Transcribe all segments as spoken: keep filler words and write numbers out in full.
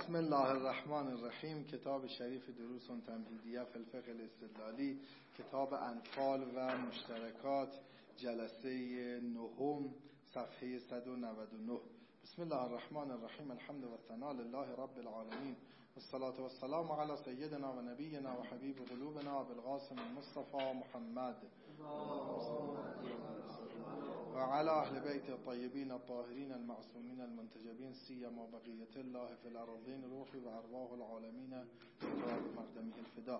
بسم الله الرحمن الرحیم. کتاب شریف دروس تمهیدیه فی الفقه الاستدلالی، کتاب انفال و مشترکات، جلسه نهم، صفحه صد و نود و نه. بسم الله الرحمن الرحیم. الحمد و الثناء لله رب العالمین والصلاة والسلام علی سیدنا و نبینا و حبیب قلوبنا بالقاسم المصطفى محمد و علی اهل بیت الطیبین الطاهرین المعصومین المنتجبین سیما بقیت الله فی الارضین روحی و ارواح العالمین تراب مقدمه الفدا.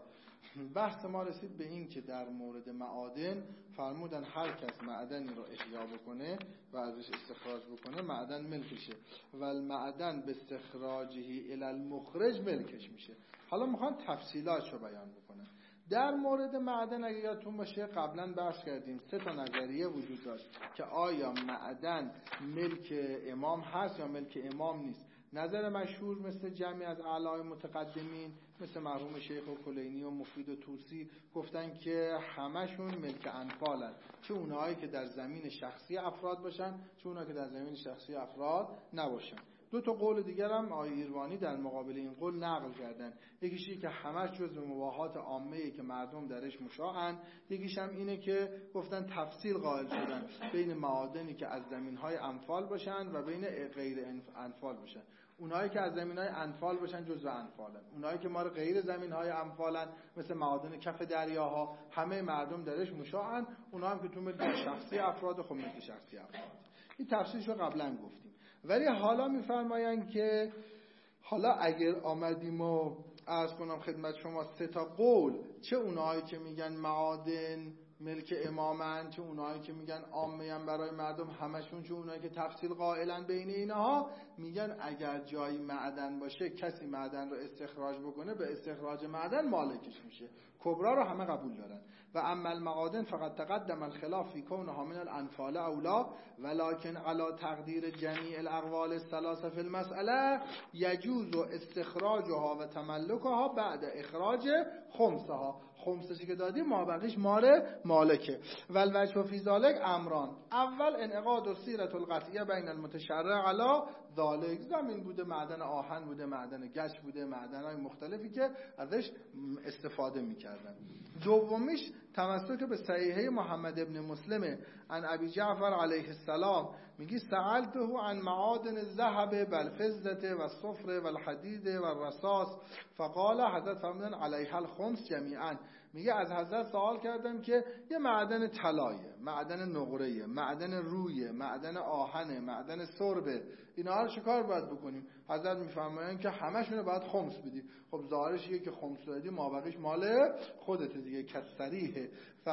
بحث ما رسید به این که در مورد معادن فرمودن هر کس معدنی رو احیا بکنه و ازش استخراج بکنه معدن ملکشه و المعدن به استخراجه الی المخرج ملکش میشه. حالا میخوان تفصیلاتشو بیان بکنن. در مورد معدن اگه یادتون باشه قبلا بحث کردیم سه تا نظریه وجود داشت که آیا معدن ملک امام هست یا ملک امام نیست. نظر مشهور مثل جمعی از اعلای متقدمین مثل مرحوم شیخ کلینی و مفید و توسی گفتن که همشون ملک انفالن، چه اونهایی که در زمین شخصی افراد باشن چه اونهایی که در زمین شخصی افراد نباشن. دو تا قول دیگر هم آقای ایروانی در مقابل این قول نقل کردن. یکیشی که همش جزء مباحات عامه‌ای که مردم درش مشاعن، یکیش هم اینه که گفتن تفصیل قائل شدن بین معادنی که از زمین‌های انفال باشن و بین غیر انفال باشن. اونایی که از زمین‌های انفال باشن جزء انفالن، اونایی که مال غیر زمین‌های انفالن مثل معادن کف دریاها همه مردم درش مشاعن، اونها هم که تو ملک شخصی افراد خب ملک شخصی افراد. این تفصیلشو قبلا گفتیم. ولی حالا میفرمایند که حالا اگر آمدیم و عرض کنم خدمت شما سه تا قول، چه اونایی که میگن معادن ملک امامن، چه اونایی که میگن عامه‌اند برای مردم همشون، چه اونایی که تفصیل قائلن بین اینها، میگن اگر جایی معدن باشه کسی معدن رو استخراج بکنه به استخراج معدن مالکش میشه. کبرا رو همه قبول دارن. و اما المعادن فقط تقدم الخلاف فی کونها من الانفال اولا ولکن علی تقدیر جمیع الاقوال الثلاثه فی المساله یجوز استخراجها و تملکها بعد اخراج خمسها. خمسشی که دادیم ما بقیش ماره مالکه. والوجه فی ذلک امران. اول انعقاد السیره القطعیه بین المتشرع علی ذلک. زمین بوده، معدن آهن بوده، معدن گچ بوده، معدن‌های مختلفی که ازش استفاده می‌کردن. دومیش تمسک به صحیحه محمد ابن مسلم عن ابی جعفر علیه السلام، میگی سألته عن معادن الذهب والفضه والصفر والحديد والرصاص فقال حضرت فرمودن علیها الخمس جمیعا. میگه از حضرت سوال کردم که یه معدن طلایه، معدن نقره، معدن رویه، معدن آهنه، معدن سربه، اینا رو چیکار باید بکنیم؟ حضرت میفرمایند که همشون رو باید خمس بدی. خب ظاهرش یه که خمس دادی مابقیش مال خودت دیگه. کسریه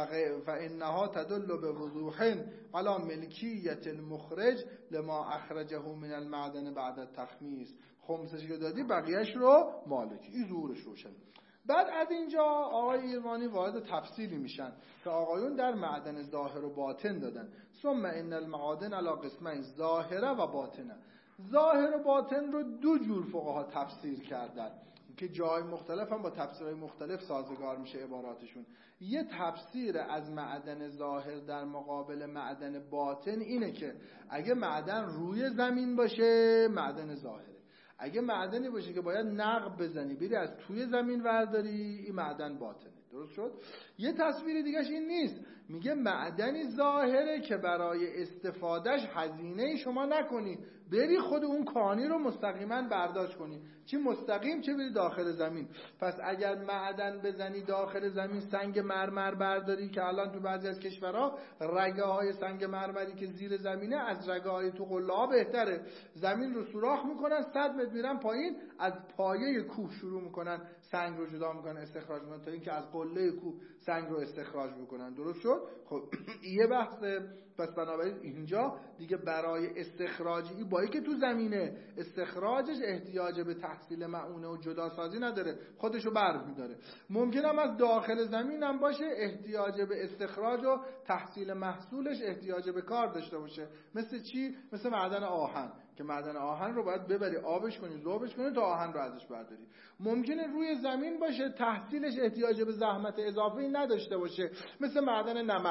فانها تدل بوضوح علی ملکیت المخرج لما اخرجه من المعدن بعد التخمیس. خمسش که دادی بقیهش رو مالکی. این ظهورش روشن. بعد از اینجا آقای ایروانی وارد تفصیلی میشن که آقایون در معدن ظاهر و باطن دادن. ثم ان المعادن علی قسمین ظاهره و باطنه. ظاهر و باطن رو دو جور فقها تفسیر کردن که جای مختلف هم با تفسیرهای مختلف سازگار میشه عباراتشون. یه تفسیر از معدن ظاهر در مقابل معدن باطن اینه که اگه معدن روی زمین باشه معدن ظاهره، اگه معدنی باشه که باید نقب بزنی بری از توی زمین ورداری این معدن باطنه. درست شد؟ یه تصویر دیگهش این نیست، میگه معدنی ظاهره که برای استفادهش هزینه شما نکنی، بری خود اون کانی رو مستقیما برداشت کنی، چی مستقیم چه بری داخل زمین. پس اگر معدن بزنی داخل زمین، سنگ مرمر برداری که الان تو بعضی از کشورها رگه های سنگ مرمری که زیر زمینه از رگه های تو قله ها بهتره، زمین رو سوراخ میکنن، صد متر میرن پایین، از پایه کوه شروع میکنن سنگ رو جدا میکنن استخراج میکنن تا اینکه از قله کوه سنگ رو استخراج بکنن. درست شد؟ خب یه بحثه. پس بنابراین اینجا دیگه برای استخراجی با که تو زمینه استخراجش احتیاج به تحصیل معونه و جدا سازی نداره، خودشو بر می‌داره. ممکنه هم از داخل زمین هم باشه احتیاج به استخراج و تحصیل محصولش احتیاج به کار داشته باشه. مثل چی؟ مثل معدن آهن که معدن آهن رو باید ببری آبش کنی ذوبش کنی تا آهن رو ازش برداری. ممکنه روی زمین باشه تحصیلش احتیاج به زحمت اضافی نداشته باشه، مثل معدن نمک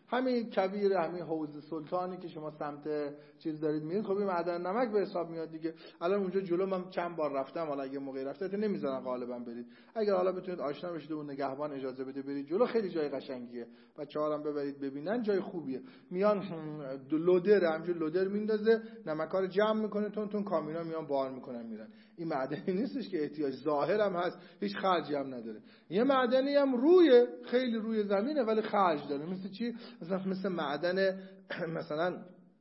همین کویر، همین حوض سلطانی که شما سمت چیز دارید میرید، خب این معدن نمک به حساب میاد دیگه. الان اونجا جلو من چند بار رفتم، حالا اگه موقعی رفتید نمیذارن غالبا برید. اگر حالا بتونید آشنا بشید و نگهبان اجازه بده برید جلو، خیلی جای قشنگیه. بچه‌ها هم ببرید ببینن، جای خوبیه. میان لودر، همینجوری لودر میندازه، نمک‌ها رو جمع میکنه، تون تون کامینا میان بار میکنن میرن. این معدنی نیستش که احتیاج ظاهر هم هست، هیچ خرجی هم نداره. یه معدنی هم روی خیلی روی زمینه ولی خرج داره. مثل چی؟ مثلا مثل معدن مثلا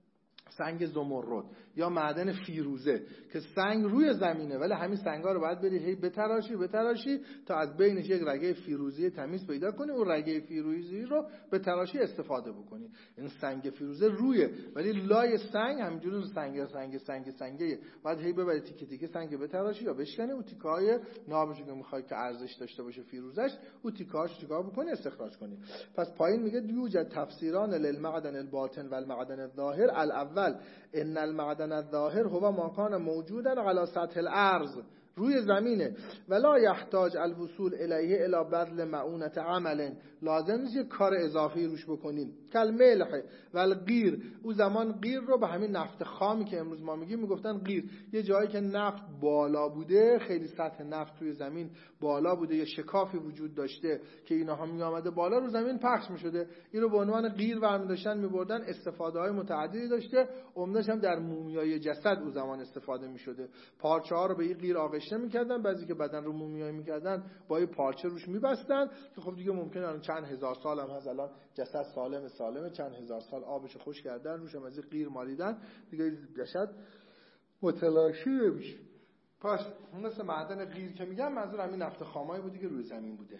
سنگ زمرد یا معدن فیروزه که سنگ روی زمینه ولی همین سنگا رو باید بری هی بتراشی بتراشی تا از بینش یک رگه فیروزی تمیز پیدا کنی، اون رگه فیروزی رو به تراشی استفاده بکنی. این سنگ فیروزه رویه ولی لای سنگ همینجوری سنگ سنگ سنگ سنگه، بعد هی ببری تیکه تیکه سنگ بتراشی یا بشکنی، اون تیکه‌های نابشو که می‌خوای که ارزش داشته باشه فیروزش، اون تیکه‌هاش چیکار بکنی؟ استخراج کنی. پس پایین میگه یوجد تفسیران للمعدن الباطن والمعدن الظاهر. الاول ان المعدن الظاهر هو ما کان موجودا علی سطح الارض، روی زمینه، ولا یحتاج الوصول الیه الی بذل معونه عمل، لازم نیست یک کار اضافی روش بکنیم. کل ملح و القیر، او زمان قیر رو به همین نفت خامی که امروز ما میگیم میگفتن قیر. یه جایی که نفت بالا بوده، خیلی سطح نفت توی زمین بالا بوده، یه شکافی وجود داشته که اینها می آمده بالا رو زمین پخش میشده، این رو به عنوان قیر برمی داشتن میبردن. استفاده های متعددی داشته، عمدش هم در مومیای جسد او زمان استفاده میشده. پارچه ها رو به این قیر آغشته میکردن، بعضی که بدن رو مومیایی میکردن با این پارچه روش میبستن که خب دیگه ممکنه چند هزار سال هم هست الان جسد سالم سالمه، چند هزار سال آبش خوش کردن روش هم از این قیر مالیدن دیگه جسد متلاشی نمیشه. پس مثل معدن قیر که میگم منظور همین نفت خامایی بودی که روی زمین بوده.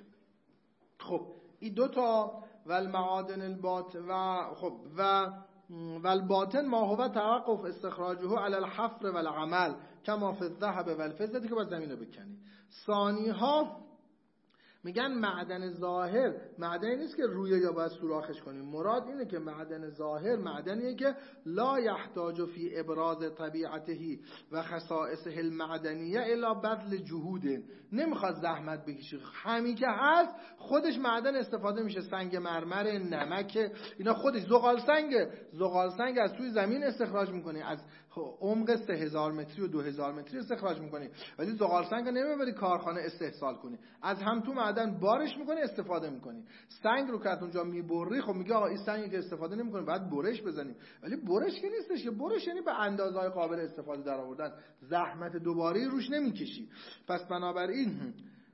خب این دوتا والمعادن الباطن و خب و والباطن ما هو توقف استخراجه علی الحفر والعمل کما فی الذهب والفضه، که باید زمین رو بکنی. ثانی ها میگن معدن ظاهر معدنی نیست که روی یا باید سوراخش کنیم، مراد اینه که معدن ظاهر معدنیه که لا یحتاج فی ابراز طبیعته و خصائصه المعدنیه الا بذل جهود، نمیخواد زحمت بکشی، همین که هست خودش معدن استفاده میشه. سنگ مرمر، نمک، اینا خودش. زغال سنگ زغال سنگ از توی زمین استخراج میکنی، از عمق سه هزار متری و دو هزار متری استخراج میکنی، ولی زغال سنگ نمیبری کارخانه استحصال کنی، از هم تو معدن بارش میکنی استفاده میکنی. سنگ رو که اونجا میبری، خب میگه آقا این سنگی که استفاده نمیکنی بعد برش بزنیم، ولی برش که نیستش که، برش یعنی به اندازه‌های قابل استفاده در آوردن، زحمت دوباره روش نمیکشی. پس بنابراین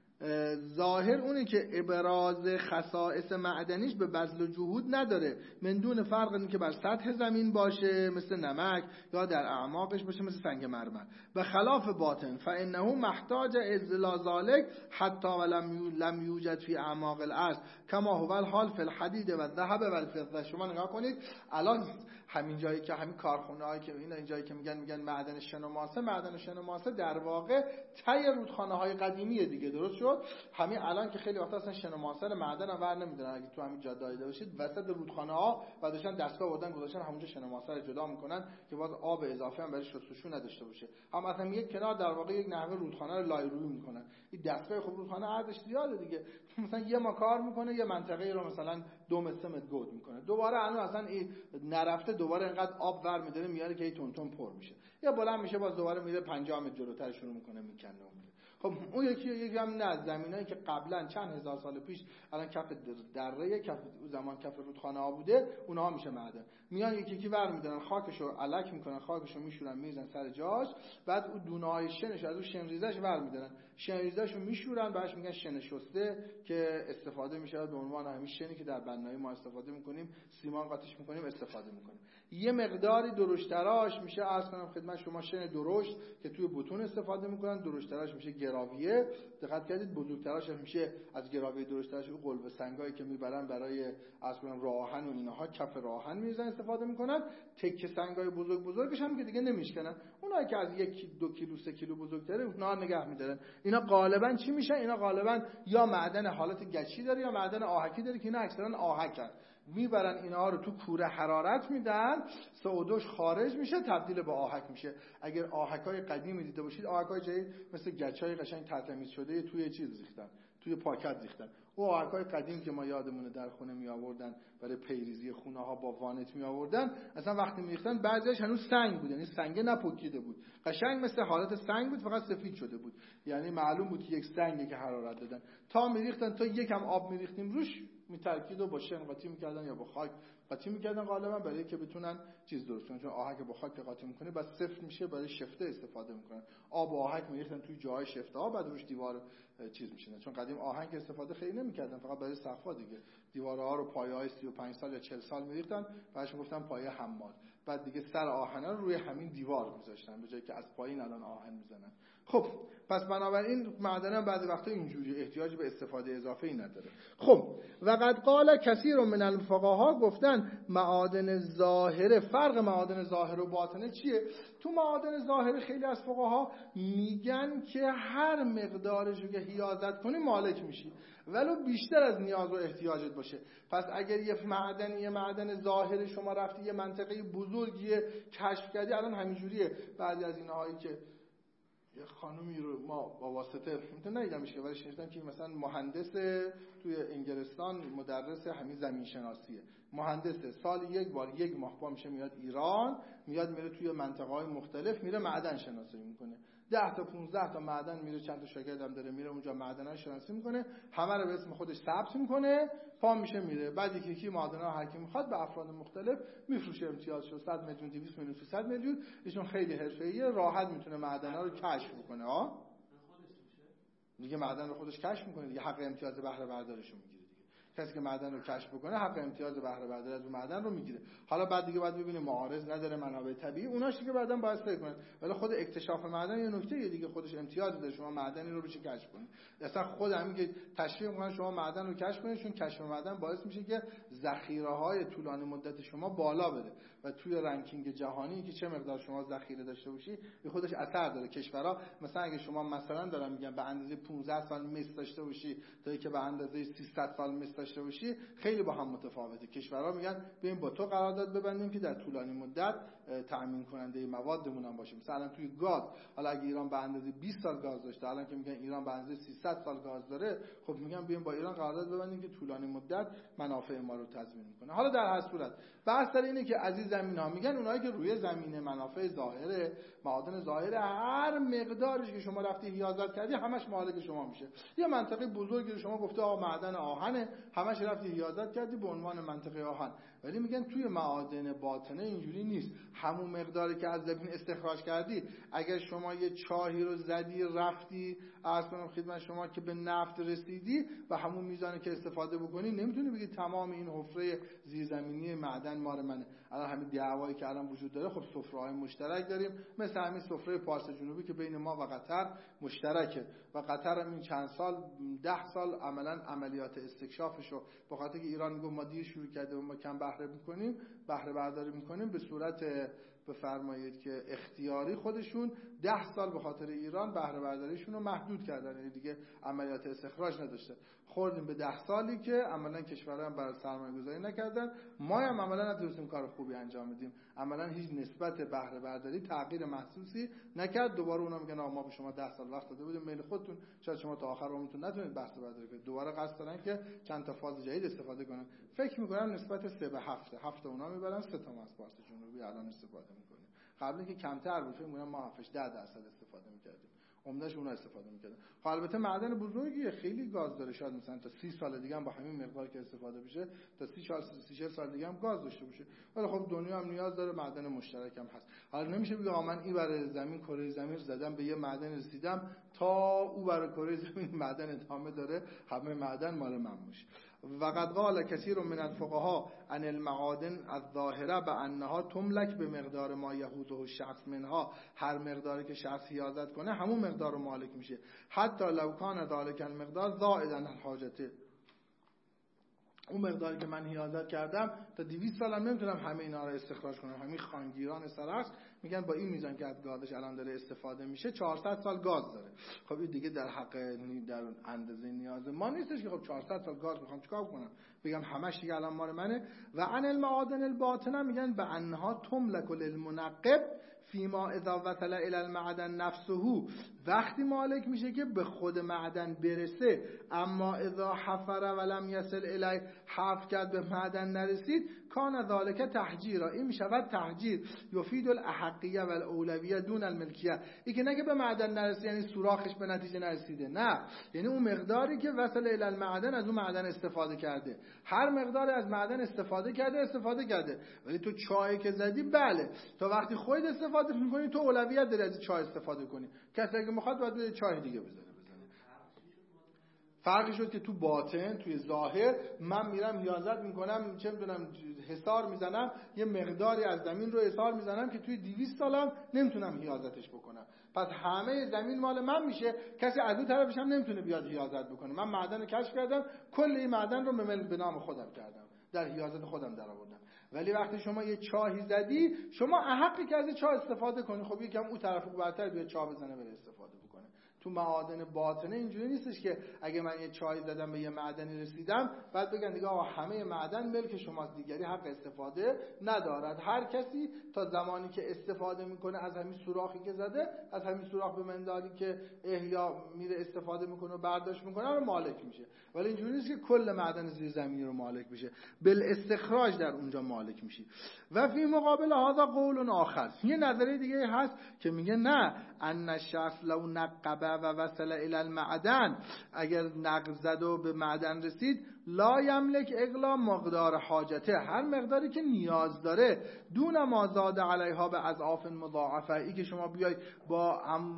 ظاهر اونه که ابراز خصائص معدنیش به بذل جهود نداره، من دون فرق این که بر سطح زمین باشه مثل نمک یا در اعماقش باشه مثل سنگ مرمر. به خلاف باطن فانه محتاج الا ذلك حتی ولم لم یوجد فی اعماق الارض کما هو الحال فی الحدید و الذهب و الفضه. شما نگاه کنید الان همین جایی که همین کارخونه‌ای که اینا این جایی که میگن میگن معدن شن و ماسه، معدن شن و ماسه در واقع ته رودخانه‌های قدیمیه دیگه، درست شد؟ همین الان که خیلی وقتا اصلا شن و ماسه رو معدن هم ور نمیدونن، اگه تو همین جاده دیده باشید وسط رودخانه‌ها و داشتن دستگاه بردن گذاشتن همونجا شن و ماسه رو جدا میکنن که باز آب اضافه هم برای شستشو نداشته باشه. هم مثلا یک کنار در واقع یک نحوه رودخانه رو لایرویی میکنن. این دستگاه خب رودخانه ارزش زیاده دیگه، مثلا یه ما کار میکنه یه منطقه رو مثلا دو متر گود میکنه، دوباره الان اصلا این نرفته دوباره اینقدر آب ور میداره میاره که این تون تون پر میشه، یا بلند میشه باز دوباره میره پنجاه متر جلوتر شروع میکنه میکنه اون. خب اون یکی یکی هم نه، زمینایی که قبلا چند هزار سال پیش الان کف دره کف زمان کف رودخانه ها بوده اونها میشه معدن، میان یکی یکی ور میدارن خاکشو الک میکنن، خاکشو میشورن میزنن سر جاش، بعد اون دونه های شنش از اون شن ریزش ور میدارن، شن ریزشو میشورن بهش میگن شن شسته که استفاده میشه به عنوان همین شنی که در بنایی ما استفاده میکنیم، سیمان قاطیش میکنیم استفاده میکنیم. یه مقداری درشتراش میشه عرض کنم خدمت شما شن درشت که توی بتون استفاده میکنن، درشتراش میشه گراویه. دقت کردید بزرگتراش میشه از گراویه درشتراش اون قلب سنگایی که میبرن برای عرض کنم راهن و اینها، کف راهن میزنن استفاده میکنن. تکه سنگای بزرگ بزرگش هم که دیگه نمیشکنن، اونایی که از یک دو کیلو سه کیلو بزرگتره اونها نگه میدارن. اینا غالبا چی میشن؟ اینا غالبا یا معدن حالت گچی داره یا معدن آهکی داره که اینا اکثرا آهکن، میبرن اینها رو تو کوره حرارت میدن، سه او دوش خارج میشه تبدیل به آهک میشه. اگر آهکای قدیمی دیده باشید، آهکای جدید مثل گچای قشنگ ترتمیز شده توی چیز ریختن، توی پاکت ریختن. او آهکای قدیم که ما یادمونه در خونه می آوردن برای پیریزی خونه ها با وانت می آوردن، اصلا وقتی می ریختن بعضیش هنوز سنگ بود، یعنی سنگ نپکیده بود، قشنگ مثل حالت سنگ بود فقط سفید شده بود، یعنی معلوم بود که یک سنگی که حرارت دادن. تا می ریختن تا یکم آب می ریختیم روش، میترکید و با شن قاطی میکردن یا با خاک قاطی میکردن غالبا برای که بتونن چیز درست کنن، چون آهک با خاک قاطی میکنه بعد سفت میشه، برای شفته استفاده میکنن. آب و آهک میریختن توی جاهای شفته ها، بعد روش دیوار چیز میشینن، چون قدیم آهک استفاده خیلی نمیکردن، فقط برای سقف‌ها دیگه. دیوارها رو پایه‌های سی و پنج سال یا چهل سال میریختن، بعدش میگفتن پایه حمال، بعد دیگه سر آهن رو روی همین دیوار میذاشتن به جایی که از پایین الان آهن میزنن. خب پس بنابراین معدن هم بعضی وقتا اینجوری احتیاج به استفاده اضافه ای نداره. خب وقد قال کثیر من الفقها، گفتن معادن ظاهره، فرق معادن ظاهر و باطنه چیه؟ تو معادن ظاهره خیلی از فقها میگن که هر مقدارش رو که حیازت کنی مالک میشی، ولو بیشتر از نیاز و احتیاجت باشه. پس اگر یه معدن یه معدن ظاهر شما رفتی یه منطقه بزرگی کشف کردی، الان همینجوریه بعضی از اینهایی که یه خانومی رو ما با واسطه میتونم ندیدمش که ولی شنیدم که مثلا مهندس توی انگلستان مدرس همین زمین شناسیه، مهندس سال یک بار یک ماه با میشه میاد ایران، میاد میره توی منطقه‌های مختلف میره معدن شناسی میکنه، ده تا پونزده تا معدن میره، چند تا شاگردم داره میره اونجا معدن‌ها شناسی میکنه، همه رو به اسم خودش ثبت میکنه، پا میشه میره، بعد یکی یکی معدن‌ها هر کی میخواد به افراد مختلف میفروشه، امتیاز شد صد میلیون دویست میلیون سیصد میلیون، ایشون خیلی حرفه‌ایه، راحت میتونه معدن‌ها رو کشف بکنه. ها دیگه معدن رو خودش کشف میکنه دیگه، حق امتیاز بهره برداریشو میگیره دیگه. کسی که معدن رو کشف بکنه حق امتیاز بهره برداری از اون معدن رو میگیره. حالا بعد دیگه بعد ببینیم معارض نداره، منابع طبیعی، اوناش دیگه بعداً باید فکر کنن، ولی خود اکتشاف معدن یه نکته دیگه، خودش امتیاز داره، شما معدنی رو بشه کشف کنید. اصلا خود همین که تشویق میکنن شما معدن رو کشف کنید، چون کشف معدن باعث میشه که ذخیره‌های طولانی مدت شما بالا بره و توی رنکینگ جهانی که چه مقدار شما ذخیره داشته باشی به خودش اثر داره. کشورها مثلا اگه شما مثلا دارن میگن به اندازه پانزده سال مس داشته باشی تا اینکه به اندازه سیصد سال مس داشته باشی، خیلی با هم متفاوته. کشورها میگن بیایم با تو قرارداد ببندیم که در طولانی مدت تامین کننده موادمون هم باشیم. مثلا توی گاز، حالا اگه ایران به اندازه بیست سال گاز داشته، الان که میگن ایران به اندازه سیصد سال گاز داره، خب میگن بیایم با ایران قرارداد ببندیم که طولانی مدت منافع ما رو تضمین میکنه. حالا در هر صورت بحث در اینه که از این زمین ها میگن اونایی که روی زمین منافع ظاهره، معادن ظاهره، هر مقدارش که شما رفتی حیازت کردی همش مالک شما میشه. یه منطقه بزرگی رو شما گفته آ معدن آهنه، همش رفتی حیازت کردی به عنوان منطقه آهن، ولی میگن توی معادن باطنه اینجوری نیست. همون مقداری که از زمین استخراج کردی، اگر شما یه چاهی رو زدی رفتی عرض کنم خدمت شما که به نفت رسیدی و همون میزانی که استفاده بکنی، نمیتونی بگی تمام این حفره زیرزمینی معدن مال منه. الان همین دعوایی که الان وجود داره، خب سفره‌های مشترک داریم، مثل همین سفره پارس جنوبی که بین ما و قطر مشترکه و قطر هم این چند سال ده سال عملاً عملیات استکشافشو به خاطر که ایران میگه ما دیر شروع کرده و ما کم بهره میکنیم، بهره برداری میکنیم، به صورت بفرمایید که اختیاری خودشون ده سال به خاطر ایران بهره برداریشون رو محدود کردن، یعنی دیگه عملیات استخراج نداشته. خوردیم به ده سالی که عملاً کشورها هم برای سرمایه گذاری نکردن، ما هم عملاً نتونستیم کار خوبی انجام بدیم، عملاً هیچ نسبت بهره برداری تغییر محسوسی نکرد. دوباره اونا میگن ما به شما ده سال وقت داده بودیم، میل خودتون، شاید شما تا آخر عمرتون نتونید بهره برداری کنید. دوباره قصد دارن که چند تا فاز جدید استفاده کنن. فکر میکنم نسبت سه به هفت هفت اونا میبرن، سه تا از پارس جنوبی الان استفاده میکنیم. قبل اینکه کمتر بود فکر می‌کنم ما هفتش ده درصد استفاده می‌کردیم، عمده‌اش اونها استفاده می‌کردن. خب البته معدن بزرگیه، خیلی گاز داره، شاید مثلا تا سی سال دیگه هم با همین مقدار که استفاده بشه تا سی چهل سال دیگه هم گاز داشته باشه. ولی خب دنیا هم نیاز داره، معدن مشترک هم هست. حالا نمیشه بگه من این برای زمین کره زمین زدم به یه معدن رسیدم تا او برای کره زمین معدن ادامه داره همه معدن مال من باشه. وقد قال کثیر من الفقهاء عن المعادن الظاهره بانها تملک به مقدار ما یهوده الشخص منها، هر مقداری که شخص حیازت کنه همون مقدار رو مالک میشه، حتی لو کان ذلک المقدار زائدا عن حاجته. اون مقداری که من حیازت کردم تا دویست سالم نمیتونم همه اینا رو استخراج کنم، همین خانگیران سرعکس میگن با این میزان که از گازش الان داره استفاده میشه چهارصد سال گاز داره. خب این دیگه در حق در اندازه نیاز ما نیستش که خب چهارصد سال گاز میخوام چیکار کنم بگم همش دیگه الان مال منه. و عن المعادن الباطنه میگن به انها تملک للمنقب فیما اذا وصل الی المعدن نفسه، وقتی مالک میشه که به خود معدن برسه، اما اذا حفر ولم یصل الی، حفر کرد به معدن نرسید، کان ذالک تحجیرا، این میشود تحجیر. یفید الاحقیه و الاولویه دون الملکیه. این که نگه به معدن نرسید یعنی سوراخش به نتیجه نرسیده، نه، یعنی اون مقداری که وصل الی المعدن از اون معدن استفاده کرده. هر مقداری از معدن استفاده کرده استفاده کرده. ولی تو چای که زدی بله، تا وقتی خودت استفاده می‌کنی تو اولویت داری از چای استفاده کنی. کسی که می‌خواد باید به چای دیگه بزنه. فرقی شد که تو باطن، توی ظاهر من میرم حیازت میکنم، چه میدونم حصار میزنم، یه مقداری از زمین رو حصار میزنم که توی دویست سالم نمیتونم حیازتش بکنم. پس همه زمین مال من میشه، کسی از اون طرفش هم نمیتونه بیاد حیازت بکنه. من معدن رو کشف کردم، کل این معدن رو به نام خودم کردم، در حیازت خودم درآوردم. ولی وقتی شما یه چاهی زدی، شما احقی که از چاه استفاده کنی. خب یکم اون طرفو برتر بیاد چاه بزنه بره استفاده بکنه. تو معادن باطنه اینجوری نیستش که اگه من یه چای زدم به یه معدنی رسیدم بعد بگن دیگه آقا همه معدن ملک شماست، دیگری حق استفاده ندارد. هر کسی تا زمانی که استفاده میکنه از همین سوراخی که زده، از همین سوراخ به مندالی که احیا میره استفاده میکنه و برداشت میکنه رو مالک میشه. ولی اینجوری نیست که کل معدن زیر زمینی رو مالک میشه، بالاستخراج در اونجا مالک میشی. و فی مقابل هذا قول آخر، یه نظریه دیگه هست که میگه نه، ان الشخص لو نقب و وصل الی المعدن، اگر نقب زد و به معدن رسید، لا یملک اغلا مقدار حاجته، هر مقداری که نیاز داره، دون ما زاد علیها به اضعاف مضاعفه، ای که شما بیای با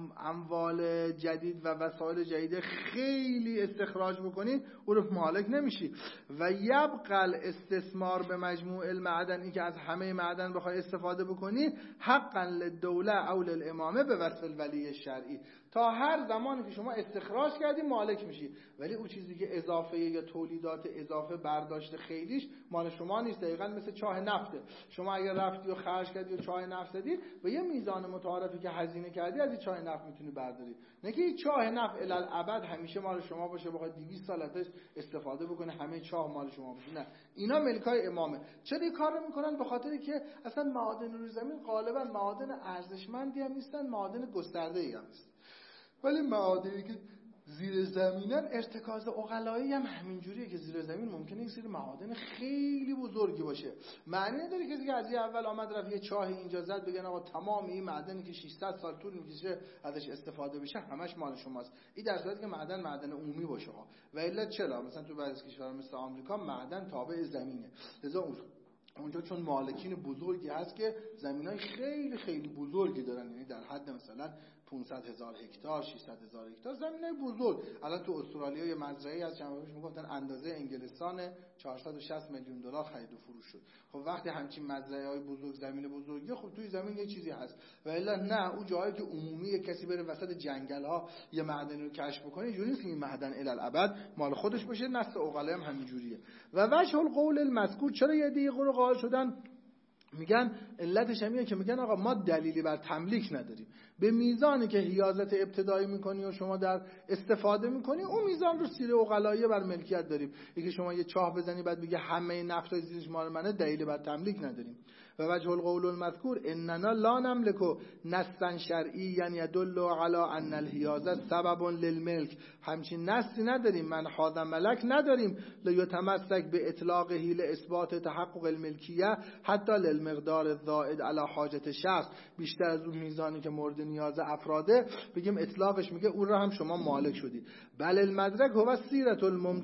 اموال جدید و وسایل جدید خیلی استخراج بکنید او رو مالک نمیشی. و یبقى استثمار به مجموع المعدن، ای که از همه معدن بخوای استفاده بکنی، حقا للدوله او للامامه به وصف الولی شرعی، تا هر زمانی که شما استخراج کردی مالک میشی. ولی اون چیزی که اضافه یا تولیدات اضافه برداشت خیلیش مال شما نیست. دقیقاً مثل چاه نفته، شما اگر رفتی و خرج کردی و چاه نفت زدی و یه میزان متعارفی که هزینه کردی از این چاه نفت میتونی برداری. نه که این چاه نفت الالعبد همیشه مال شما باشه، بخواد دویست سال ازش استفاده بکنه همه چاه مال شما باشه. نه، اینا ملکای امامه. چرا این کار رو میکنن؟ به خاطری که اصلا معادن روی زمین غالبا معادن ارزشمندی هم نیستن، معادن گسترده‌ای هم نیست. ولی معادنی که زیر زمینن، ارتکاز عقلایی هم همینجوریه که زیر زمین ممکنه یک سری معادن خیلی بزرگی باشه. معنی نداره کسی که از این اول آمد رفت یه چاه اینجا زد بگن آقا تمام این معدنی که ششصد سال طول میکشه ازش استفاده بشه همش مال شماست. این در صورتی که معدن معدن عمومی باشه ها. و الا چرا مثلا تو بعضی از کشورها مثل آمریکا معدن تابع زمینه، لذا اونجا چون مالکین بزرگی هست که زمینای خیلی خیلی بزرگی دارن، یعنی در حد مثلا پانصد هزار هکتار، ششصد هزار هکتار زمینای بزرگ. الان تو استرالیا یه مزرعه‌ای از چند روز میگفتن اندازه انگلستان چهارصد و شصت میلیون دلار خرید و فروش شد. خب وقتی همچین مزرعه‌های بزرگ زمین بزرگی، خب توی زمین یه چیزی هست. و الا نه، اون جایی که عمومی کسی بره وسط جنگل‌ها یه معدن رو کشف بکنه، اینجوری نیست که این معدن الالعبد مال خودش باشه. نص عقلا هم همینجوریه. و وجه القول المذکور، چرا یه دیگه قول قائل شدن؟ میگن علتش همینه که میگن آقا ما دلیلی بر تملیک نداریم. به میزانی که حیازت ابتدایی میکنی و شما در استفاده میکنی، اون میزان رو سیر عقلایی بر ملکیت داریم. اینکه شما یه چاه بزنی بعد بگی همه نفتای زیرش مال منه، دلیلی بر تملیک نداریم. و وجه القول المذکور اننا لا نملک نصا شرعی یعنی يدل علی ان الحیازه سبب للملک، همچین نصی نداریم، من حاذ ملک نداریم، لیتمسک به اطلاقه لاثبات تحقق الملکیه حتی للمقدار الزائد علی حاجت شخص، بیشتر از اون میزانی که مورد نیاز افراده بگیم اطلاقش میگه اون را هم شما مالک شدید. بل المدرک هو سیرت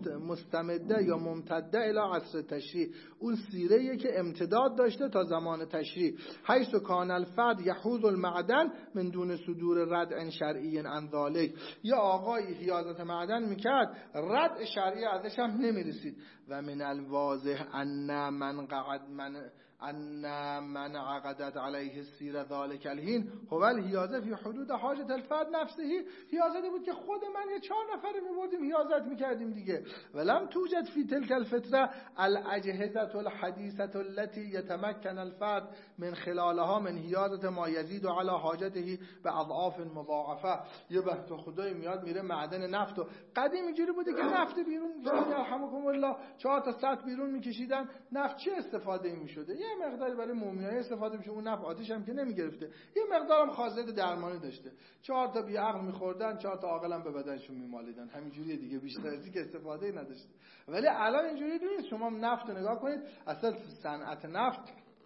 المستمده یا ممتده الی عصر تشریع، اون سیره‌ایه که امتداد داشته تا زمان تشریع. حیث کان الفرد یحوز المعدن من دون صدور ردع شرعی عن ذلک، یا آقای حیازت معدن میکرد ردع شرعی ازش هم نمیرسید. و من الواضح ان من قعد من ان من عقدت علیه السیر ذلك الحین هو الحیازه فی حدود حاجت الفرد نفسه. حیازتی بود که خود من یه چهار نفر میبردیم حیازت میکردیم دیگه. ولم توجد فی تلک الفتره الاجهزه الحدیثه التي يتمكن الفرد من خلالها من حیازت ما یزید علی حاجته به اضعاف مضاعفه. یه وقت خدای میاد میره معدن نفت و قدیم اینجوری بوده که نفت بیرون یرحمکم الله چهار تا سطح بیرون میکشیدن، نفت چه استفاده میشده؟ یه مقداری برای مومیایی استفاده میشه، اون نفت آتش هم که نمیگرفته، یه مقدارم خاصیت درمانی داشته. چهار تا بی عقل میخوردن، چهار تا عاقل هم به بدنشون میمالیدن، همینجوری دیگه، بیشتر از این که استفاده نداشته. ولی الان اینجوری نیست. شما نفت رو نگاه کنید، اصلا صنعت نفت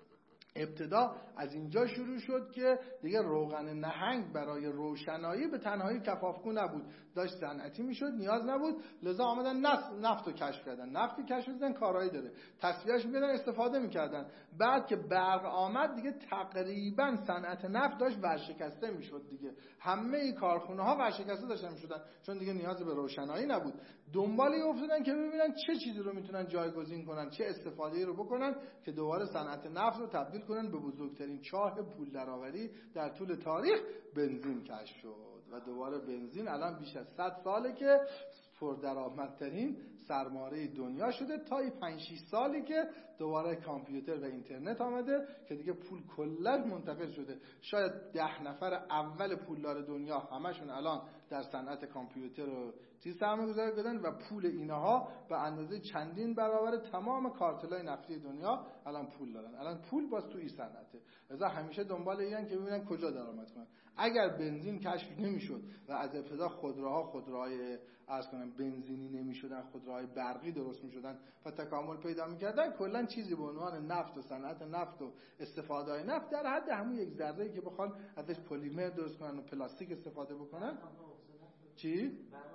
ابتدا از اینجا شروع شد که دیگه روغن نهنگ برای روشنایی به تنهایی کفافگو نبود، داشت صنعتی میشد، نیاز نبود، لذا آمدن نفت رو کشف کردن. نفتی کشف کردن کارایی داره، تصفیهش می‌کردن، استفاده می‌کردن. بعد که برق آمد دیگه تقریبا صنعت نفت داشت ورشکسته میشد دیگه. همه کارخونه‌ها ورشکسته داشتن میشدن چون دیگه نیاز به روشنایی نبود. دنبال افتادن که ببینن چه چیزی رو میتونن جایگزین کنن، چه استفاده‌ای رو بکنن که دوباره صنعت نفت رو تبدیل کنن به بزرگترین چاه پول درآوری در طول تاریخ. بنزین کشف شد و دوباره بنزین الان بیش از صد ساله که پردرآمدترین سرمایه دنیا شده، تا این پنج شش سالی که دوباره کامپیوتر و اینترنت آمده که دیگه پول کلا منتقل شده. شاید ده نفر اول پولدار دنیا همشون الان در صنعت کامپیوتر و چیز سرمایه‌گذاری کردن و پول اینها به اندازه چندین برابر تمام کارتلای نفتی دنیا الان پول دارن. الان پول باز تو این صنعته. لذا همیشه دنبال اینن که ببینن کجا درآمد کنن. اگر بنزین کشف نمیشد و از ابتدا خودروها خودروهای عرض کنم بنزینی نمیشدن، خودروهای برقی درست میشدن و تکامل پیدا میکردن، کلا چیزی به عنوان نفت و صنعت نفت و استفاده های نفت در حد همون یک ذره‌ای که بخوان ازش پلیمر درست کنن و پلاستیک استفاده بکنن. چی؟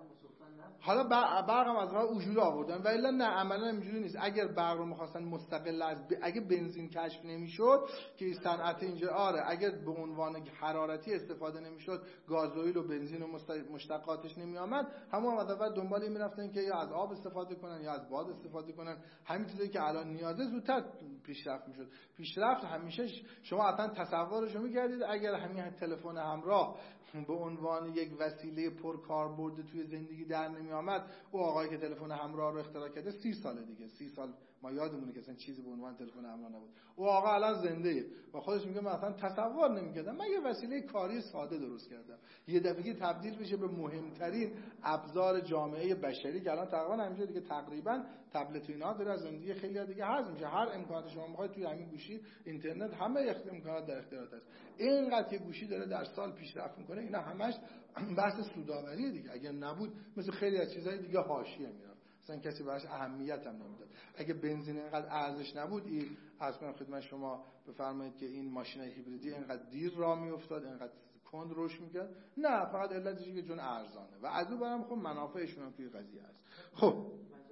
حالا برق هم از راه اجوره آوردن و الا نه، عملا اینجوری نیست. اگر برق رو می‌خواستن مستقل از ب... اگه بنزین کشف نمی‌شد که صنعت اینجا آره اگر به عنوان حرارتی استفاده نمی‌شد، گازوئیل و بنزین و مست... مشتقاتش نمی‌آمد، همون اول دنبال این می‌رفتن که یا از آب استفاده کنن یا از باد استفاده کنن. همین چیزی که الان نیازه زودتر پیشرفت می‌شد. پیشرفت همیشه شما اصلا تصورش رو می‌کردید اگر همین تلفن همراه به عنوان یک وسیله پرکاربرد توی زندگی در نمی آمد، او آقایی که تلفن همراه رو اختراع کرده سی ساله دیگه، سی سال ما یادمونه که اصلا چیزی به عنوان تلفن همراه نبود. او آقا الان زنده و خودش میگه من اصلا تصور نمی‌کردم، من یه وسیله کاری ساده درست کردم، یه دفعه تبدیل بشه به مهمترین ابزار جامعه بشری که الان تقریبا همیشه دیگه تقریبا تبلت و اینا داره از زندگی خیلی دیگه حذف میشه. هر امکانات شما می‌خواید توی همین گوشی، اینترنت، همه امکانات در اختیارت هست. اینقدر که گوشی داره در سال پیشرفت میکنه، اینا همش بحث سودآوری دیگه. اگر نبود مثل خیلی از چیزهای دیگه حاشیه میاد، اصلا کسی براش اهمیت هم نمیداد. اگه بنزین اینقدر ارزش نبود، این عرض کنم خدمت شما بفرمایید که این ماشینای هیبریدی اینقدر دیر راه میافتاد، اینقدر کند رشد میکرد. نه، فقط علتش اینه که چون ارزانه و از اون برام خب منافعشون هم توی قضیه هست. خب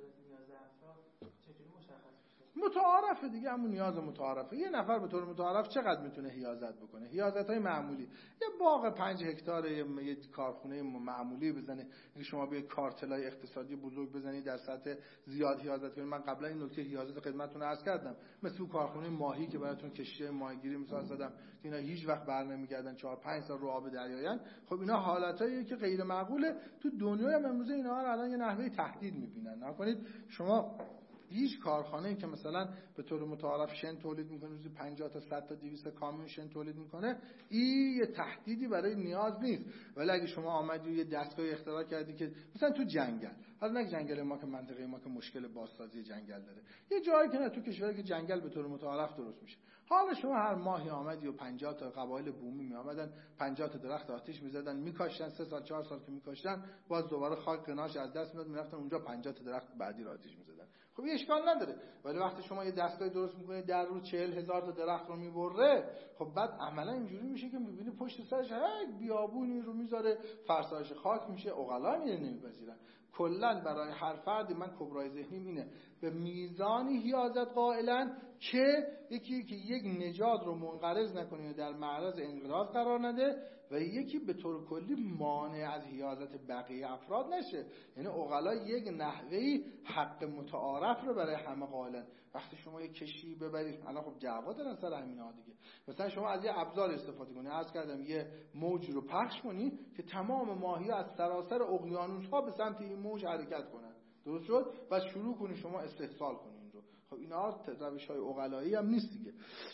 متعارفه دیگه، همون نیاز متعارفه. یه نفر به طور متعارف چقدر میتونه حیازت بکنه؟ حیازت‌های معمولی، یه باغ پنج هکتار، یه کارخونه معمولی بزنه. اگه شما به کارتلای اقتصادی بزرگ بزنید در سطح زیاد حیازت کنید. من قبلا این نکته حیازت خدمتتون عرض کردم، مثل اون کارخونه ماهی که براتون کشتی ماهیگیری مثال زدم که اینا هیچ وقت برنمیگردن، چهار پنج سال رو آب دریاین. خب اینا حالتاییه که غیر معقوله. تو دنیای امروزه اینا رو الان یه نحوه تهدید می‌بینن. نکنید شما هیچ کارخانه‌ای که مثلا به طور متعارف شن تولید میکنه، روزی پنجاه تا صد تا دویست کامیون شن تولید میکنه، این یه تهدیدی برای نیاز نیست. ولی اگه شما آمدی یه دستگاه اختراع کردی که مثلا تو جنگل، حالا نه جنگل ما که منطقه ما که مشکل بازسازی جنگل داره، یه جایی که نه تو کشوری که جنگل به طور متعارف درست میشه، حالا شما هر ماهی آمدی و پنجاه تا قبایل بومی می آمدن، پنجاه تا درخت آتش می‌زدن، می‌کاشتن، سه سال چهار سال که می‌کاشتن، باز دوباره خاک قناش از دست میاد، میرفتن اونجا پنجاه تا درخت بعدی را آتش می‌زدن. خب این اشکال نداره. ولی وقتی شما یه دستگاه درست می‌کنید در روز چهل هزار تا درخت رو می‌بره، خب بعد عملا اینجوری میشه که می‌بینی پشت سرش یک بیابونی رو میذاره، فرسایش خاک میشه، عقلا اینو نمی‌پذیرن. کلا برای هر فردی من کبرای ذهنیم اینه به میزانی حیازت قائلن که یکی که یک نژاد رو منقرض نکنه و در معرض انقراض قرار نده و یکی به طور کلی مانع از حیازت بقیه افراد نشه. یعنی عقلا یک نحوهی حق متعارف رو برای همه قائلن. وقتی شما یک کشتی ببرید، الان خب جواب دارن سر همینا دیگه، مثلا شما از یه ابزار استفاده کنید، عرض کردم یه موج رو پخش کنید که تمام ماهی‌ها از سراسر اقیانوس‌ها به سمت این موج حرکت کنن، درست شد؟ و شروع کنید شما استحصال کنید این رو. خب اینا روش‌های عقلایی هم نیست دیگه.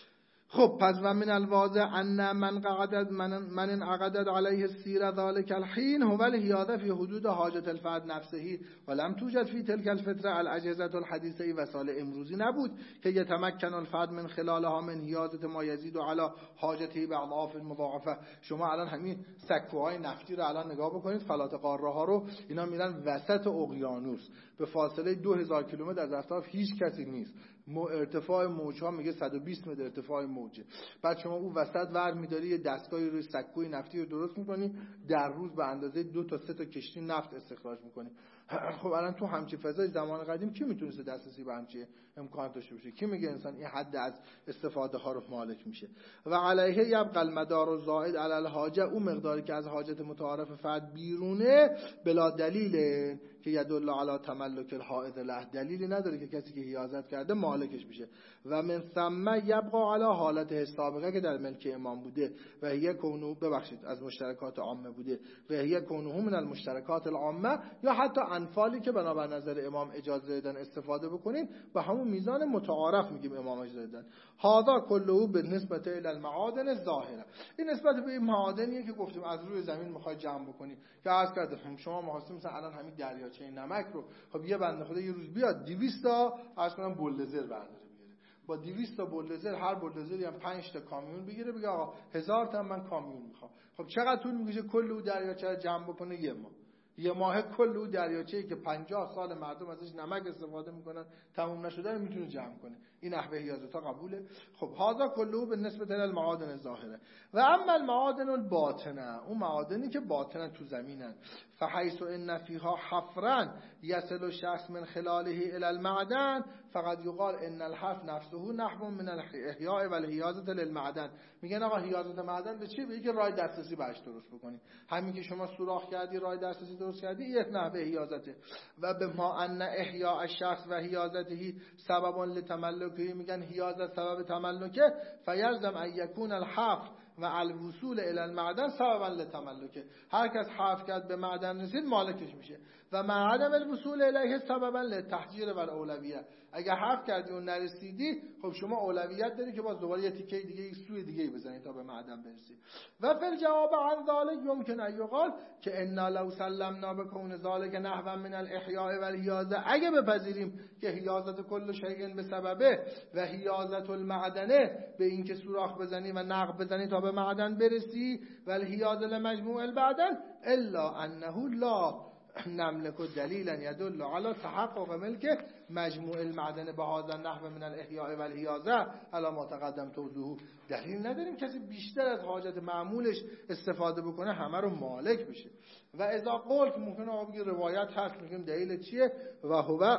خب پس و من الواضح ان من قعدت من من انعقدت علیه السیره ذلك الحين هو الحیاده فی حدود حاجت الفرد نفسه ولم توجد فی تلك الفتره الاجهزه الحدیثه وسایل امروزی نبود که یتمکن الفرد من خلالها من حیازه ما یزید علی حاجته باضعاف مضاعفه. شما الان همین سکوهای نفتی رو الان نگاه بکنید، فلات قاره ها رو، اینا میرن وسط اقیانوس به فاصله دو هزار کیلومتر از اطراف هیچ کسی نیست. ارتفاع موج‌ها میگه صد و بیست متر ارتفاع موجه. بعد شما اون وسط ور می‌داری یه دستگاهی روی سکوی نفتی رو درست می‌کنی، در روز به اندازه دو تا سه تا کشتی نفت استخراج می‌کنی. خب الان تو همچین فضای زمان قدیم کی میتونست دسترسی به همچین امکانات داشته باشه؟ کی میگه انسان این حد از استفاده ها رو مالک میشه؟ و علیه یبقى المدار الزائد علی الحاجه، اون مقداری که از حاجت متعارف فرد بیرونه بلا دلیله که یدل علی تملک الحائض له، دلیلی نداره که کسی که حیازت کرده مالکش بشه. و من ثم یبقى علی حالت سابقه که در ملک امام بوده و هي کونو ببخشید از مشترکات عامه بوده و هي کونه من المشترکات العامه، یا حتی انفالی که بنابر نظر امام اجازه دادن استفاده بکنید به همون میزان متعارف میگیم امام اجازه دادن. هذا كله بالنسبه الى المعادن الظاهره، این نسبت به این معادنیه که گفتیم از روی زمین میخواد جمع بکنی که عرض کردم شما می‌خواستیم مثلا الان همین دریاچه نمک رو، خب یه بنده خدا یه روز بیاد دویست تا عرض کنم بولدوزر برداره بیاره، با دویست تا بولدوزر، هر بولدوزری هم پنج تا کامیون بگیره، بگه آقا هزار تا من کامیون میخوام. خب چقدر طول میکشه کل اون دریاچه رو جمع بکنه؟ یه ماه. یه ماه کل اون دریاچه‌ای که پنجاه سال مردم ازش نمک استفاده میکنن تموم نشده میتونه جمع کنه. این نحوه حیازت قبوله. خب هذا كله بالنسبه للمعادن الظاهره. و اما المعادن الباطنه، اون معادنی که باطنن تو زمینن، فحيث ان فيها حفرا يصل الشخص من خلاله الى المعدن فقد يقال ان الحفر نفسه نحو من الاحیاء والحیازه للمعدن. میگن آقا حیازت معدن به چی؟ به اینکه راه دسترسی بهش درست بکنی. همین که شما سوراخ کردی راه دسترسی درست کردی، یک نحوه حیازته. و به ما ان احیاء الشخص و حیازته سبب لتملکه، میگن حیازت سبب تملکه، فیلزم ان یکون الحفر و الوصول الى المعدن سببا لتملکه. هر کس حفر کرد به معدن رسید مالکش میشه. و مع عدم الوصول الیه سببا للتحجیر و الاولویه. اگر حفر کردی و نرسیدی، خب شما اولویت داری که باز دوباره یه تیکه دیگه یک سوی دیگه بزنی تا به معدن برسی. و فی الجواب عن ذلك يمكن ان يقال که انا لو سلمنا بكون ذلك نحوا من الاحیاء والحیازه، اگه بپذیریم که حیازت کل شیء به سببه و حیازت المعدنه به اینکه سوراخ بزنی و نقب بزنی تا به معدن برسی، و الحیازه لمجموع البعدن الا انه لا نملك دلیلا يدل على تحقق ملک مجموع المعدن به هذا النحو من الاحیاء والحیازه على ما تقدم توضیحه. دلیل نداریم کسی بیشتر از حاجت معمولش استفاده بکنه همه رو مالک بشه. و اذا قلت ممکنه آقا بگی روایت هست، میگیم دلیل چیه؟ و هو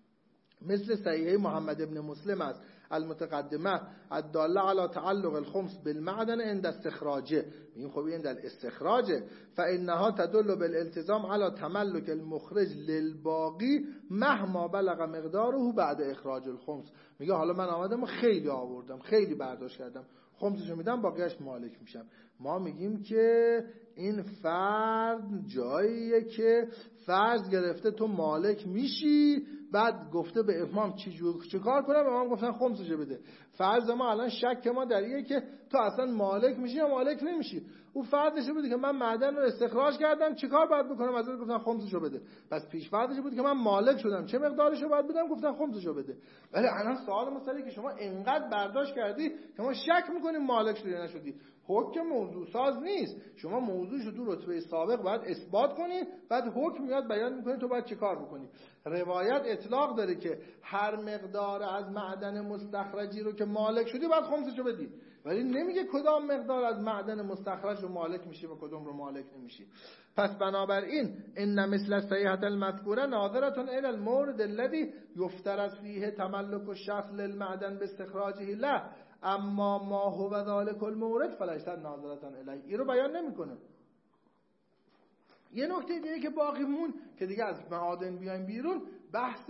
مثل صحیح محمد ابن مسلم است المتقدمه الداله على تعلق الخمس بالمعدن عند استخراجه. میگیم خب این در استخراجه، فانها تدل بالالتزام على تملک المخرج للباقی مهما بلغ مقداره بعد اخراج الخمس. میگه حالا من آمدم و خیلی آوردم، خیلی برداشت کردم، خمسشو میدم باقیش مالک میشم. ما میگیم که این فرد جاییه که فرض گرفته تو مالک میشی، بعد گفته به امام چه کار کنم؟ امام گفتن خمسشو بده. فرض ما الان شک ما در اینه که تو اصلا مالک میشی یا مالک نمیشی. اون فرضش بود که من معدن رو استخراج کردم، چیکار باید بکنم؟ ازت گفتن خمسشو بده. پس پیش فرضش بود که من مالک شدم، چه مقدارشو باید بدم؟ گفتن خمسشو بده. ولی الان سوال مسئله که شما اینقدر برداشت کردی که ما شک میکنیم مالک شدی یا نشدی. حکم موضوع ساز نیست، شما موضوعشو تو رتبه سابق باید اثبات کنی، بعد حکم میاد بیان میکنی تو باید چه کار بکنی. روایت اطلاق داره که هر مقدار از معدن مستخرجی رو که مالک شدی باید خمسشو بدی، ولی نمیگه کدام مقدار از معدن مستخرج رو مالک میشی و کدام رو مالک نمیشی. پس بنابراین ان مثل صیحه المذکوره ناظره الی المورد الذی یفترض فیه تملک الشخص للمعدن باستخراجه له، اما ما هو ذلک المورد فلیس ناظره الیه. این رو بیان نمیکنه. یه نکته دیگه که باقی مون که دیگه از معادن بیایم بیرون، بحث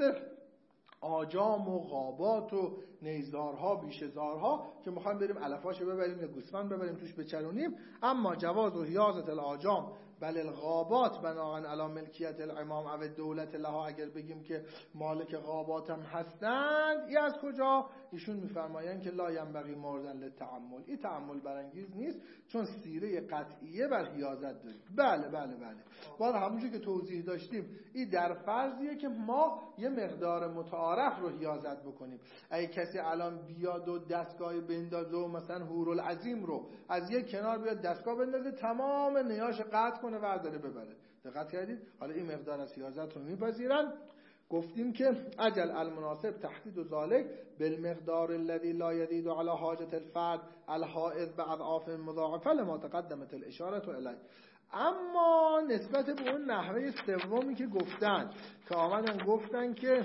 آجام و غابات و نیزارها بیشه‌زارها که میخوایم بریم علفاشو ببریم یا گوسفند ببریم توش بچرونیم. اما جواز و حیازت الآجام بل الغابات بناء علی ملکیت الامام او دولت لها، اگر بگیم که مالک غابات هم هستند، این از کجا؟ ایشون میفرمایند که لا ینبغی موردن للتعمل، این تعمل برانگیز نیست چون سیره قطعیه بر حیازت داریم. بله بله بله باید همونجور که توضیح داشتیم این در فرضیه که ما یه مقدار متعارف رو حیازت بکنیم. اگه کسی الان بیاد و دستگاه بندازه و مثلا هورالعظیم رو از یک کنار بیاد دستگاه بندازه تمام نیاش قطع کنه و عدله ببره، دقت کردید؟ حالا این مقدار از حیازت رو میپذیرن. گفتیم که اجل المناسب تحدید و ذالک بالمقدار الذي لا يزيد على حاجة الفرد الحائض باضعاف مضاعفه لما تقدمت الاشاره الیه. اما نسبت به اون نحوه سومی که گفتن که آمدن گفتن که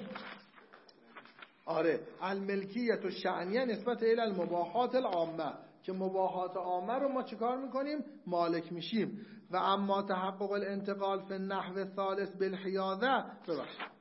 آره الملکیت و شأنیه نسبت الی المباحات العامه، که مباحات عامه رو ما چیکار میکنیم؟ مالک میشیم. و اما تحقق الانتقال فی النحو الثالث بالحیاضه، ببخشید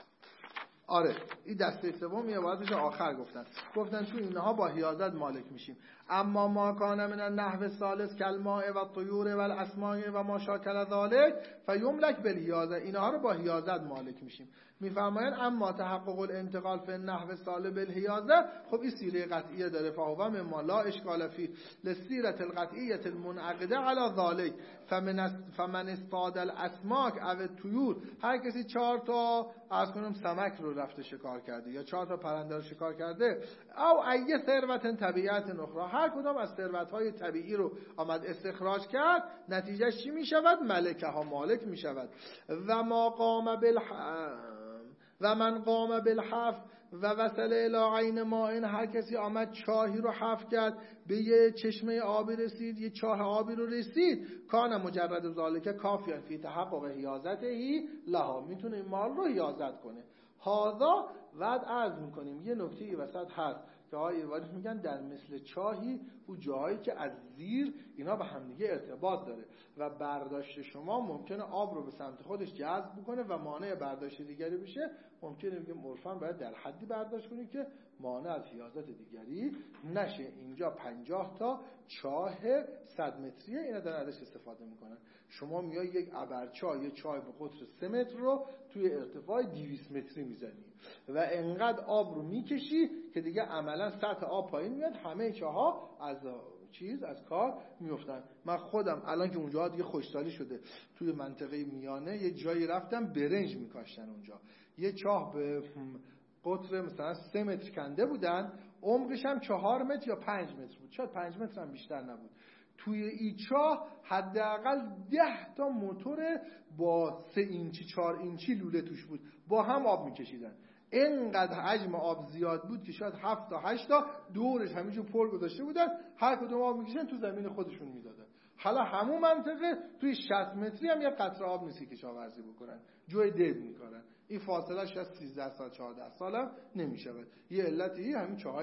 آره این دسته سومیه باید بشه آخر گفتن گفتن تو اینها با حیازت مالک میشیم. اما ما کان من النحو الثالث کالماء و الطیور و الاسماء و ما شاکل ذلک فیملک بالحیازه، اینها رو با حیازت مالک میشیم. میفرمایند اما تحقق الانتقال فی النحو الثالث بالحیازه، خب این سیره قطعیه داره، فهو مما لا اشکال فی للسیره القطعیه المنعقده علی ذلک فمن فمن اصطاد الاسماک او الطیور، هر کسی چهار تا از کنم سمک رو رفته شکار کرده یا چهار تا پرنده رو شکار کرده، او ایه ثروت طبیعت اخرى، هر کدام از ثروت‌های طبیعی رو آمد استخراج کرد، نتیجه چی می شود؟ ملکه ها مالک می شود. و ما قام بالح و من قام بالحف و وصل الی عین ماء، هر کسی آمد چاهی رو حف کرد به یه چشمه آبی رسید، یه چاه آبی رو رسید، کان مجرد ذالک کافیان فی تحقق حیازته لها، میتونه این مال رو حیازت کنه. هذا بعد عرض میکنیم یه نکته ای وسط هست که آقای ایوانی میگن در مثل چاهی او جاهایی که از زیر اینا به همدیگه ارتباط داره و برداشت شما ممکنه آب رو به سمت خودش جذب بکنه و مانع برداشت دیگری بشه. ممکنه بگیم عرفاً باید در حدی برداشت کنی که مانع از حیازت دیگری نشه. اینجا پنجاه تا چاه صد متریه، اینا دارن ازش استفاده میکنن. شما میای یک ابرچاه یه چاه به قطر سه متر رو توی ارتفاع دویست متری میزنی و انقدر آب رو میکشی که دیگه عملا سطح آب پایین میاد، همه چاها از چیز از کار میافتن. من خودم الان که اونجا دیگه خوشسالی شده توی منطقه میانه یه جایی رفتم برنج میکاشتن اونجا، یه چاه به قطر مثلا سه متر کنده بودن، عمقش هم چهار متر یا پنج متر بود، شاید پنج متر هم بیشتر نبود. توی این چاه حداقل ده تا موتور با سه اینچی چهار اینچی لوله توش بود، با هم آب میکشیدن. اینقدر حجم آب زیاد بود که شاید هفت تا هشت تا دورش همینجور پر گذاشته بودن، هر کدوم آب میکشن تو زمین خودشون میدادن. حالا همون منطقه توی شصت متری هم یه قطره آب نیستی که کشاورزی بکنن، جوی دب میکنن. این فاصله شاید سیزده سال چهارده سال هم نمیشود. یه علتی همین چاهای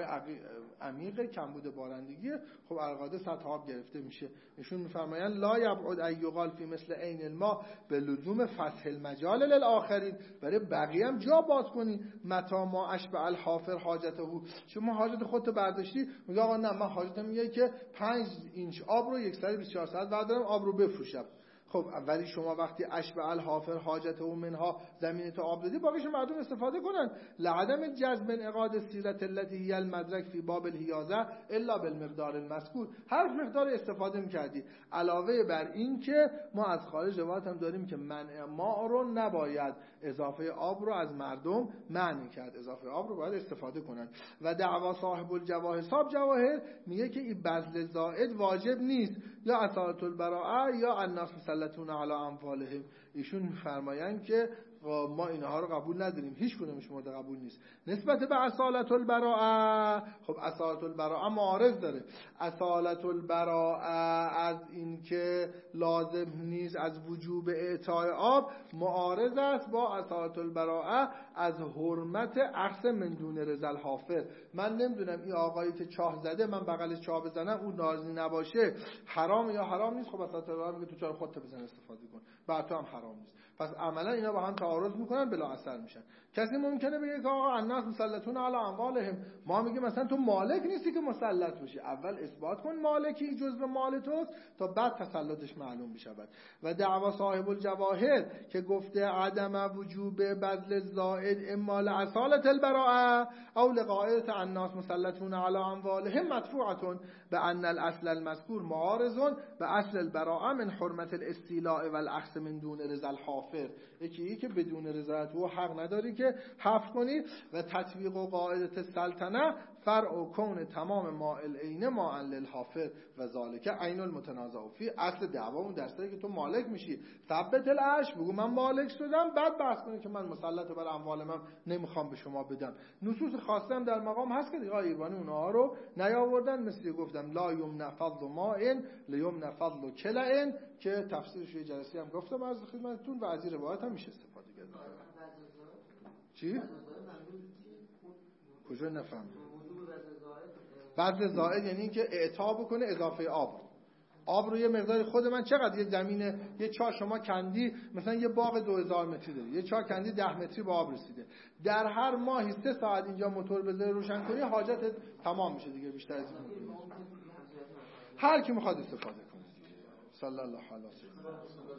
عمیق کمبود بارندگیه. خب القاده سطح آب گرفته میشه. ایشون میفرمایند لا یبعد ان یقال فی مثل عین الماء به لزوم فتح المجال للآخرین، برای بقیه هم جا باز کنی. متا ما اشبع الحافر حاجته، شما حاجت خودت برداشتی میگه آقا نه من حاجتم اینه که پنج اینچ آب رو یک سر بیست و چهار ساعت بردارم آب رو بفروشم. خب اولی شما وقتی اشبع الحافر حاجته و منها زمین تو آب دادی، باقیش مردم استفاده کنن. لعدم جذب انعقاد سیرت التي هي المدرک فی باب الحیازه الا بالمقدار المذکور، هر مقدار استفاده می‌کردی. علاوه بر این که ما از خارج روایت هم داریم که منع ما رو نباید، اضافه آب رو از مردم منع کرد، اضافه آب رو باید استفاده کنن. و دعوا صاحب الجواهر، صاحب جواهر میگه که این بذل زائد واجب نیست، یا اصالت البراءه یا الناس مسلمون مسلطون علی اموالهم، ایشون میفرمایند که ما اینها رو قبول نداریم، هیچ کدومش مورد قبول نیست. نسبت به اصالت البراءه، خب اصالت البراءه معارض داره. اصالت البراءه از این که لازم نیست از وجوب اعطای آب معارض است با اصالت البراءه از حرمت اخذ من دون رضا الحافظ. من نمیدونم این آقایی که چاه زده من بغلش چاه بزنم اون ناراضی نباشه حرام یا حرام نیست. خب اصالت البراءه میگه تو چرا خودت بزن استفاده کن، بعد تو هم حرام نیست. پس عملا اینا با هم تعارض میکنن، بلا اثر میشن. کسی ممکنه بگه که آقا الناس مسلطون علی اموالهم، ما میگیم مثلا تو مالک نیستی که مسلط بشی، اول اثبات کن مالکی جزء مال توست تا بعد تسلطش معلوم بشود. و دعوا صاحب الجواهر که گفته عدم وجوب بذل زائد اما لاصالة البراءه او لقاعده الناس مسلطون علی اموالهم مدفوعه بان الاصل المذکور معارض به اصل البراءه من حرمت الاستیلاء والاخذ من دون رضا الحافظ. یکی که بدون رضایت او حق نداری که حفظ کنی. و تطبیق و قاعده السلطنه فرع و کون تمام ما العین ما للحافظ و ذالک عین المتنازع فی. اصل دعوامون درسته که تو مالک میشی، ثبت العش، بگو من مالک شدم، بعد بحث کنی که من مسلط بر اموال من نمیخوام به شما بدم. نصوص خاصه هم در مقام هست که دیگه ایوانی اونها رو نیاوردن، مثل گفتم لا یمنع فضل ماء لیمنع فضل کلأ که تفسیرش یه جلسه هم گفتم از خدمتتون و از این روایت هم میشه استفاده کرد. چی؟ کجا نفهم؟ بذل زائد یعنی که اعطا بکنه اضافه آب. آب رو یه مقدار خود من چقدر یه زمینه یه چاه شما کندی، مثلا یه باغ دو هزار متری داری، یه چاه کندی ده متری با آب رسیده، در هر ماهی سه ساعت اینجا موتور بذاری روشن کنی حاجتت تمام میشه دیگه، بیشتر از این هر کی میخواد استفاده کنه. صلی الله علیه و سلم.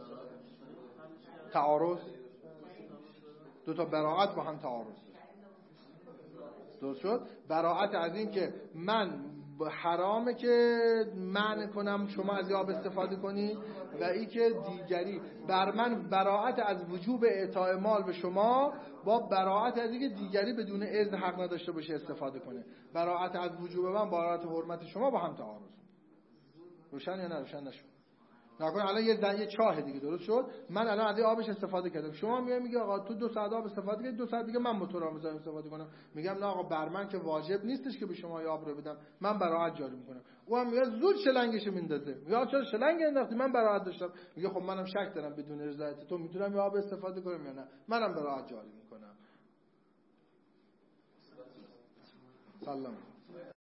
تعارض دو تا براءت با هم تعارض درست شد. براءت از این که من حرامه که منع کنم شما از آب استفاده کنی، و این که دیگری بر من براءت از وجوب اعطای مال به شما با براءت از این که دیگری بدون اذن حق نداشته باشه استفاده کنه. براءت از وجوب من براءت حرمت شما با هم تعارض. روشن یا نه روشن نشد؟ نکن الان یه زن یه چاه دیگه درست شد، من الان از آبش استفاده کردم، شما میگه میگه آقا تو دو ساعت آب استفاده کردی، دو ساعت دیگه من موتورام بزنم استفاده کنم. میگم نه آقا بر من که واجب نیستش که به شما آب رو بدم، من براءت جاری میکنم. او هم میگه زود شلنگش میندازه، میگه چرا شلنگ انداختی؟ من براءت داشتم. میگه خب منم شک دارم بدون رضایت تو میتونم آب استفاده کنم یا نه، منم براءت جاری میکنم. سلام.